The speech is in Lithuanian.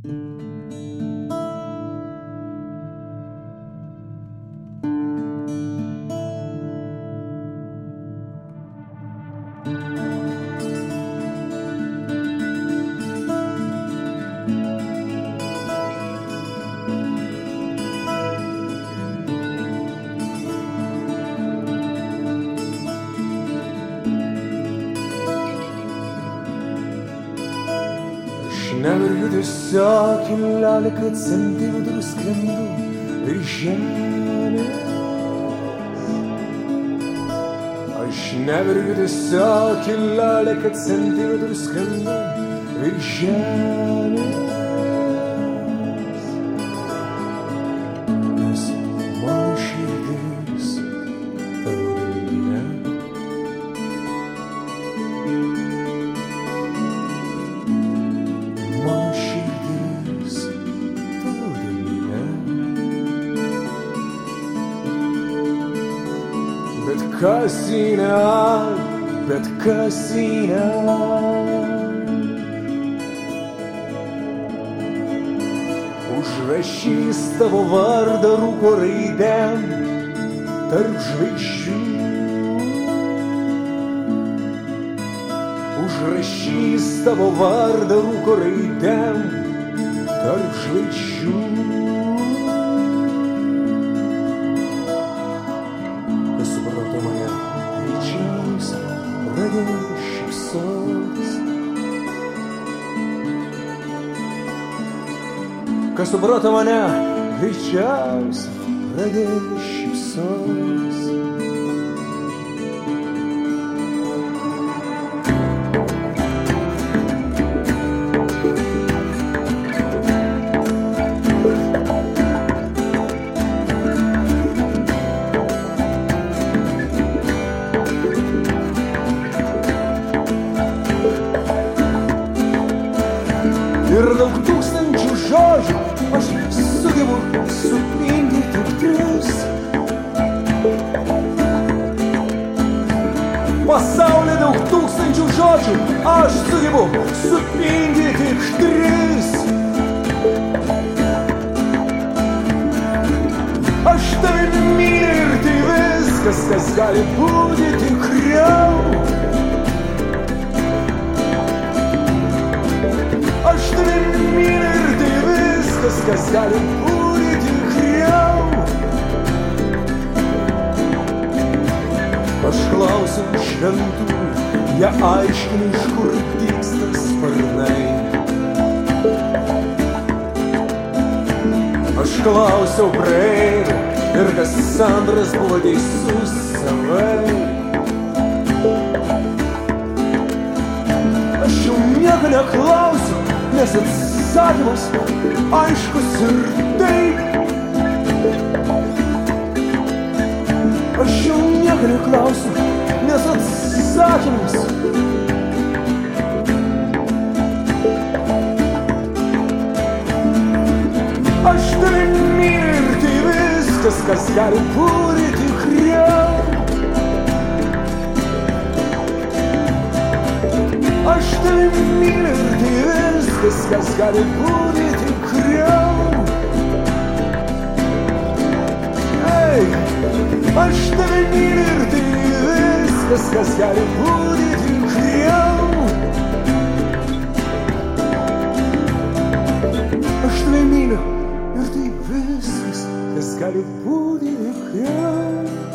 Nevergiu tiesiog į lelį, kad centimetrų skrendu virš žemės. Aš nevergiu tiesiog į lelį, kad centimetrų skrendu virš žemės. Nes mano širdis tavo delne. Bet kas yra užrašys tavo vardą rūko raidėm tarp žvaigždžių. Užrašys tavo vardą rūko raidėm tarp žvaigždžių. Kas suprato mane, greičiausiai pradėjo šypsotis. Ir daug tūkstančių žodžių aš sugebu supindyti tris. Pasaulyje daug tūkstančių žodžių aš sugebu supindyti tris. Aš tave myliu ir tai viskas, kas gali būti tikriau. Aš tave myliu ir tai viskas, kas gali būti tikriau. Aš klausiu šventų, jie aiškina, iš kur dygsta sparnai. Aš klausiau praeivį ir Kasandras buvo teisus savai. Aš jau nieko neklausiu, nes atsakymas aiškus ir taip. Aš jau nieko neklausiu, nes atsakymas aš tave myliu ir tai viskas, kas gali būti tikriau. Aš tave myliu ir tai viskas, kas gali būti tikriau. Aš tave myliu ir tai viskas, kas gali būti tikriau. Aš tave myliu ir tai viskas, kas gali būti tikriau.